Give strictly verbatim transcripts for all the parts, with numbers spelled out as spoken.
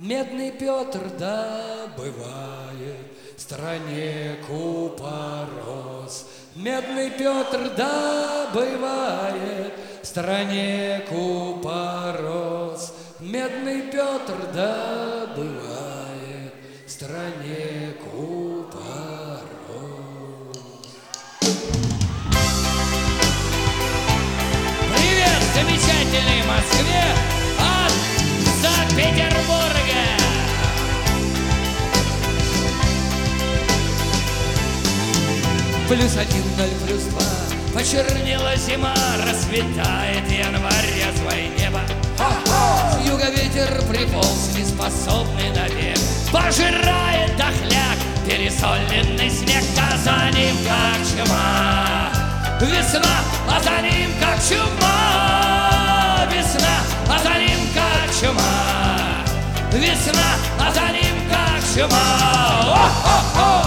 Медный Петр добывает в стране купорос. Медный Петр добывает в стране купорос. Медный Петр добывает в стране купорос. Привет, замечательной Москве от Санкт-Петербурга! Плюс один, ноль, плюс два. Почернела зима, расцветает январь, резвое небо. С юга ветер приполз, Неспособный навек, пожирает дохляк пересоленный снег, а за ним как чума весна, а за ним как чума весна, а за ним как чума весна, а за ним как чума. О-хо-хо!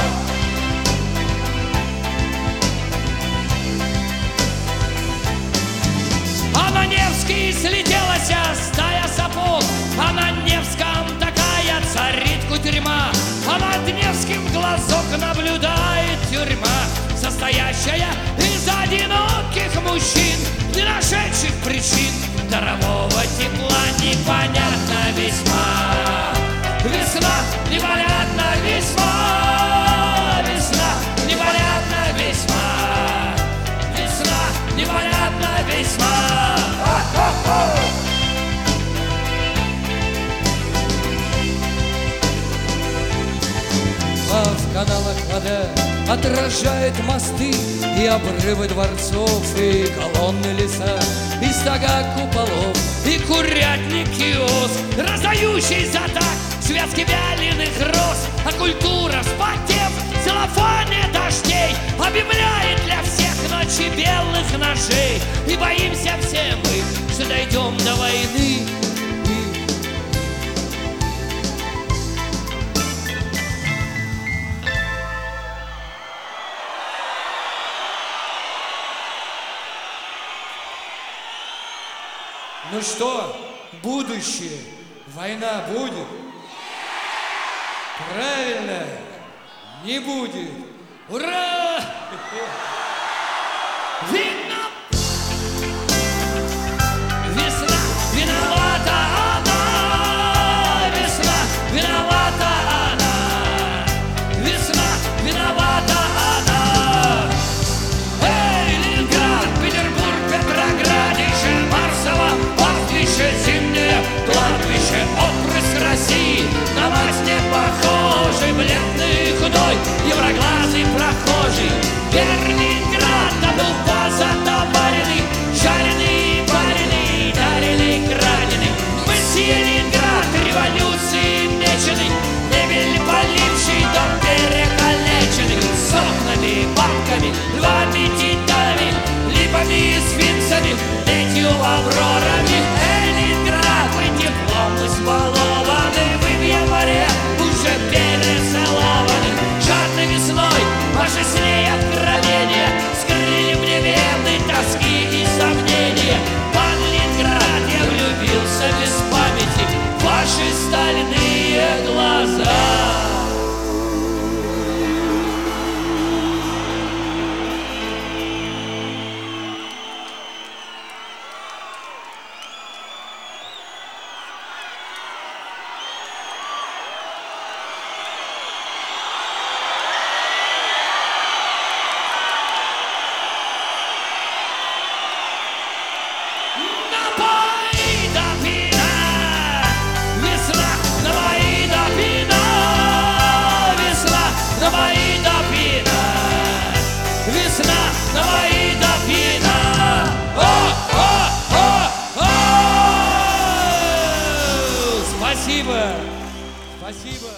А на Невский слетелась стая сапог, а на Невском такая царит кутерьма, а над Невским глазок наблюдает тюрьма, состоящая из одиноких мужчин, не нашедших причин дарового тепла, непонятно весьма. Весна, непонятно весьма, весна, непонятно весьма, весна, непонятно весьма. а в каналах вода отражает мосты и обрывы дворцов, и колонны леса, и стога куполов, И курятник киоск, раздающий за так связки вяленых роз, а культура, вспотев в целлофане дождей, объявляет для всех ночи белых ножей. И боимся все мы, что дойдем до войны. Ну что, будущее, война будет? Правильно, не будет. Ура! Вина! Весна, виновата она! Весна, виновата она! Весна, виновата она! Эй, Ленинград, Петербург, Петроградище, Марсово, Пастбище, зимнее кладбище, отпрыск России, на мать не похожий, бледный, худой, евроглазый прохожий. Ленинград, да был позатоваренный, жареный, пареный, дареный, краденый. Мы с Ленинград, революции меченый, мебель поливший, дом перекалеченный, с окнами, бабками, львами, титанами, липами и сфинксами, летью аврорами. Ленинград, мы теплом избалованы, вы в январе уже перецелованы. Жадной весной ваши с ней откровения скрыли мне вены тоски и сомнения. Пан Ленинград, я влюбился без памяти в ваши стальные глаза. Спасибо, спасибо.